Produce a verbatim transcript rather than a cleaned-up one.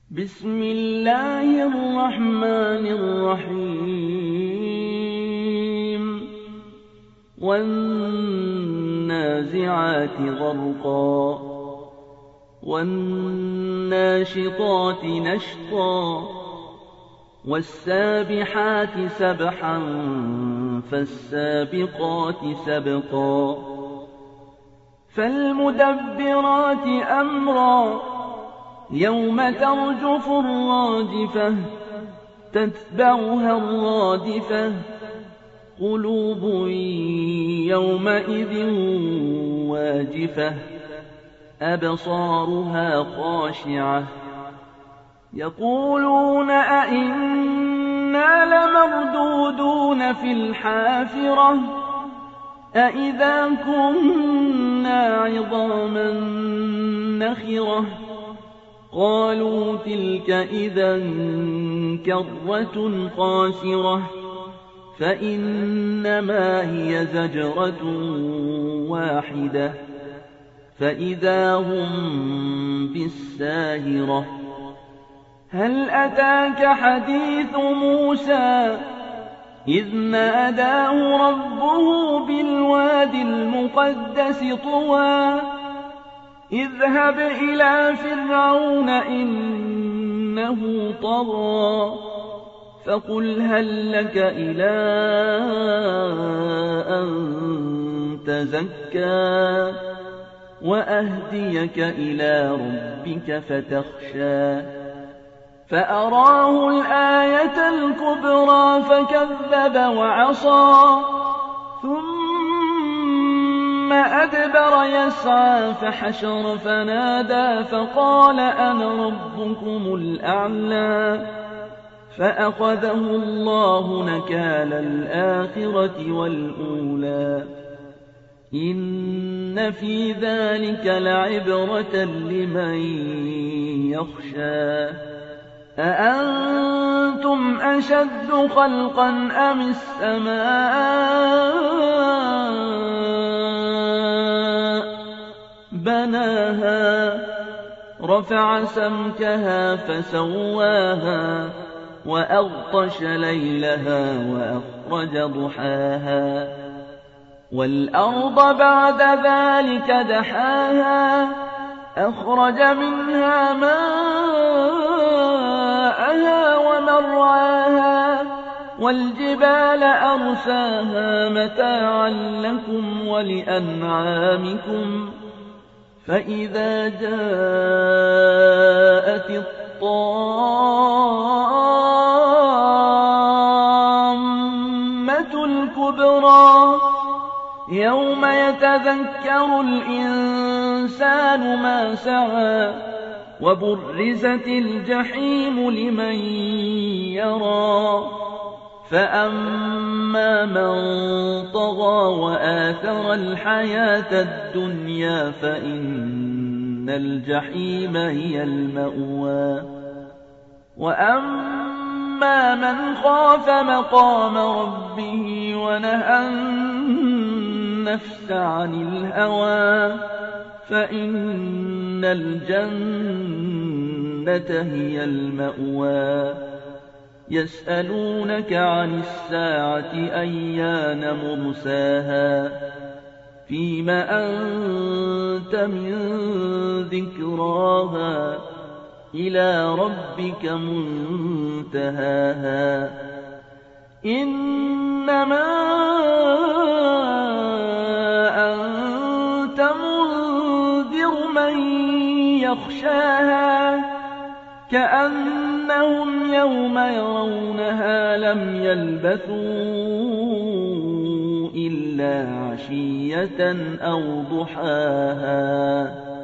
بسم الله الرحمن الرحيم والنازعات غرقا والناشطات نشطا والسابحات سبحا فالسابقات سبقا فالمدبرات أمرا يوم ترجف الراجفة تتبعها الرادفة قلوب يومئذ واجفة أبصارها خاشعة يقولون أئنا لمردودون في الحافرة أئذا كنا عظاما نخرة قالوا تلك إذا كرة خاسرة فإنما هي زجرة واحدة فإذا هم بالساهرة هل أتاك حديث موسى إذ ناداه ربه بالواد المقدس طوى اذهب إلى فرعون إنه طغى فقل هل لك إلى أن تزكى وأهديك إلى ربك فتخشى فأراه الآية الكبرى فكذب وعصى ثم أدبر يسعى فحشر فنادى فقال أنا ربكم الأعلى فأخذه الله نكال الآخرة والأولى إن في ذلك لعبرة لمن يخشى أأنتم أشد خلقا أم السماء بناها رفع سمكها فسواها وأغطش ليلها وأخرج ضحاها والأرض بعد ذلك دحاها أخرج منها ماءها ومرعاها والجبال أرساها متاعا لكم ولأنعامكم فإذا جاءت الطامة الكبرى يوم يتذكر الإنسان ما سعى وبرزت الجحيم لمن يرى فأما من طغى وآثر الحياة الدنيا فإن الجحيم هي المأوى وأما من خاف مقام ربه ونهى النفس عن الهوى فإن الجنة هي المأوى يسألونك عن الساعة أيان مرساها فيم أنت من ذكراها إلى ربك منتهاها إنما أنت منذر من يخشاها كأنهم يوم يرونها لم يلبثوا إلا عشية أو ضحاها